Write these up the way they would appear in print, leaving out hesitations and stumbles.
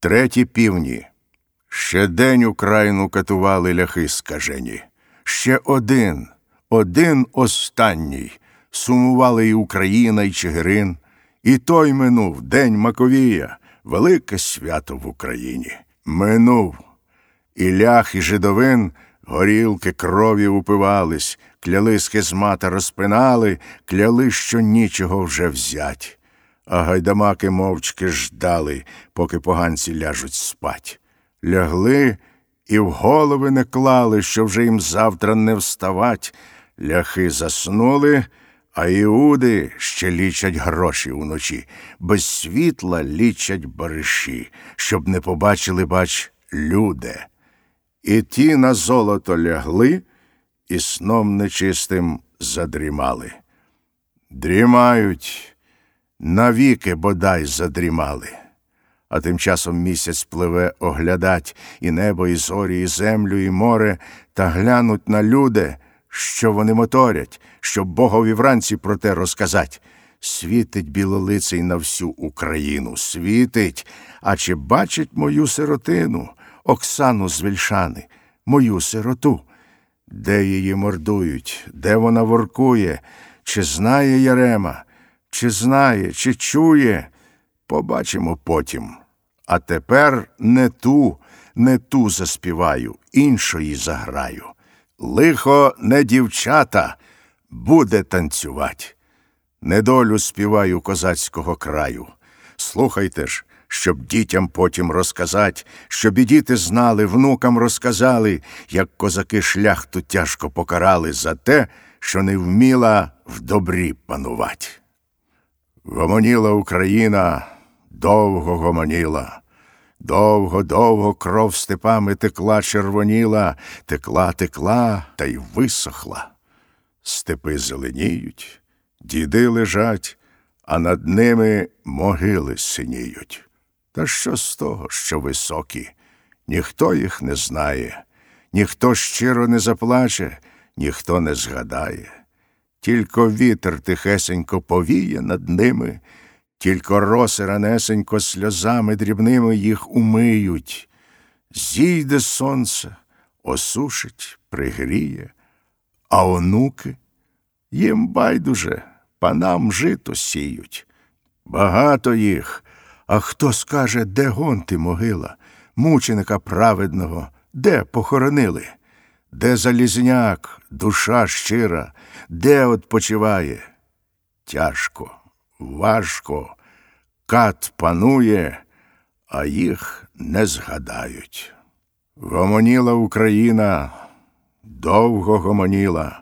Треті півні. Ще день Україну катували ляхи скажені. Ще один останній. Сумували і Україна, і Чигирин. І той минув, день Маковія, велике свято в Україні. Минув. І лях, і жидовин горілки крові упивались, кляли схизмата розпинали, кляли, що нічого вже взять. А гайдамаки мовчки ждали, поки поганці ляжуть спать. Лягли і в голови не клали, що вже їм завтра не вставать. Ляхи заснули, а іуди ще лічать гроші уночі. Без світла лічать бариші, щоб не побачили, бач, люди. І ті на золото лягли, і сном нечистим задрімали. Дрімають, навіки бодай задрімали. А тим часом місяць пливе оглядать і небо, і зорі, і землю, і море, та глянуть на люди, що вони моторять, щоб Богові вранці про те розказать. Світить білолиций на всю Україну, світить, а чи бачить мою сиротину, Оксану з Вільшани, мою сироту? Де її мордують, де вона воркує, чи знає Ярема, чи знає, чи чує? Побачимо потім. А тепер не ту заспіваю, іншої заграю. Лихо не дівчата буде танцювать. Недолю співаю козацького краю. Слухайте ж, щоб дітям потім розказать, щоб і діти знали, внукам розказали, як козаки шляхту тяжко покарали за те, що не вміла в добрі панувать. Гомоніла Україна, довго гомоніла. Довго кров степами текла, червоніла, текла, та й висохла. Степи зеленіють, діди лежать, а над ними могили синіють. Та що з того, що високі? Ніхто їх не знає, ніхто щиро не заплаче, ніхто не згадає. Тільки вітер тихесенько повіє над ними, тільки роси ранесенько сльозами дрібними їх умиють. Зійде сонце, осушить, пригріє, а онуки, їм байдуже, панам жито сіють. Багато їх, а хто скаже, де гонти могила, мученика праведного, де похоронили? Де Залізняк, душа щира, де odpoчиває? Тяжко, важко, кат панує, а їх не згадають. Гомоніла Україна, довго гомоніла.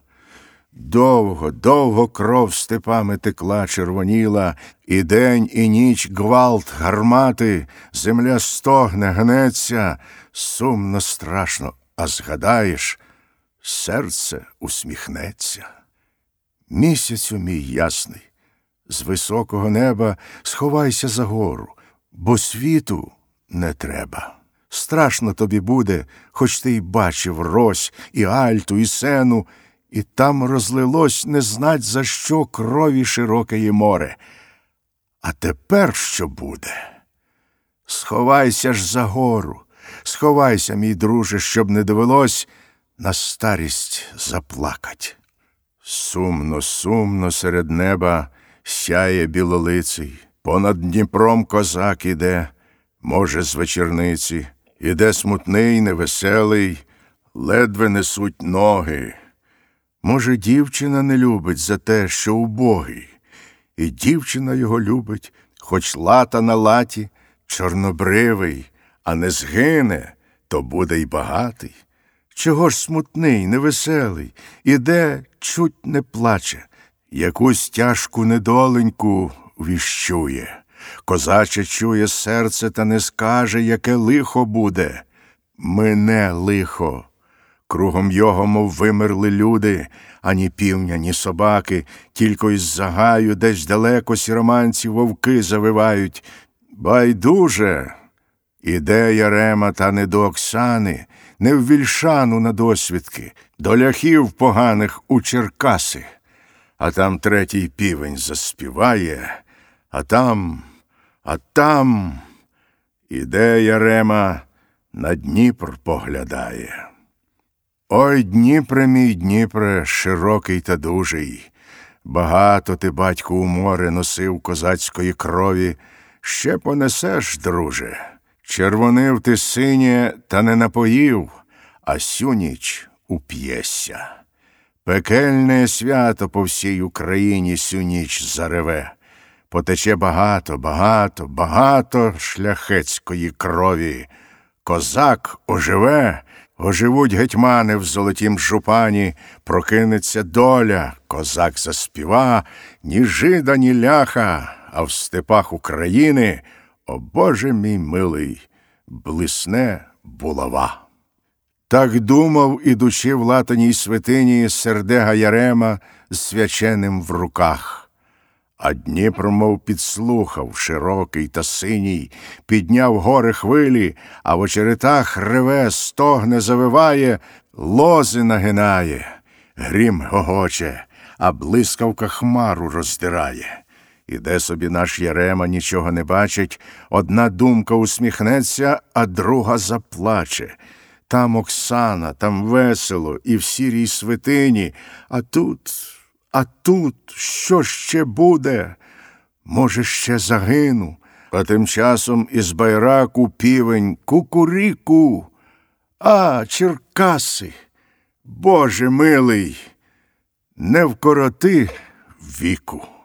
Довго кров степами текла, червоніла, і день, і ніч гвалт гармати, земля стогне, гнеться, сумно, страшно, а згадаєш, серце усміхнеться. Місяцю мій ясний, з високого неба сховайся за гору, бо світу не треба. Страшно тобі буде, хоч ти й бачив Рось, і Альту, і Сену, і там розлилось не знать за що крові широкеє море. А тепер що буде? Сховайся ж за гору, сховайся, мій друже, щоб не довелось на старість заплакать. Сумно серед неба сяє білолиций, понад Дніпром козак іде, може, з вечорниці, іде смутний, невеселий, ледве несуть ноги. Може, дівчина не любить за те, що убогий, і дівчина його любить, хоч лата на латі, чорнобривий, а не згине, то буде й багатий. Чого ж смутний, невеселий, іде, чуть не плаче, якусь тяжку недоленьку віщує. Козаче чує серце та не скаже, яке лихо буде. Мине лихо. Кругом його, мов вимерли люди, ані півня, ні собаки, тільки із загаю десь далеко сіроманці вовки завивають. Байдуже! Іде Ярема, та не до Оксани, не в Вільшану на досвідки, до ляхів поганих у Черкаси. А там третій півень заспіває, а там, Іде Ярема, на Дніпр поглядає. Ой, Дніпре, мій Дніпре, широкий та дужий, багато ти, батьку, у море носив козацької крові, ще понесеш, друже. Червонив ти синє, та не напоїв, а сю ніч уп'єшся. Пекельне свято по всій Україні сю ніч зареве. Потече багато, багато, багато шляхетської крові. Козак оживе, оживуть гетьмани в золотім жупані, прокинеться доля, козак заспіва, ні жида, ні ляха, а в степах України, о Боже мій милий, блисне булава. Так думав, ідучи в латаній святині, сердега Ярема з свяченим в руках. А Дніпро, мов підслухав, широкий та синій, підняв гори хвилі, а в очеретах реве, стогне, завиває, лози нагинає. Грім гогоче, а блискавка хмару роздирає. Іде собі наш Ярема, нічого не бачить, одна думка усміхнеться, а друга заплаче. Там Оксана, там весело, і в сірій святині, а тут що ще буде? Може, ще загину, а тим часом із байраку півень кукуріку. А, Черкаси, Боже милий, не вкороти віку.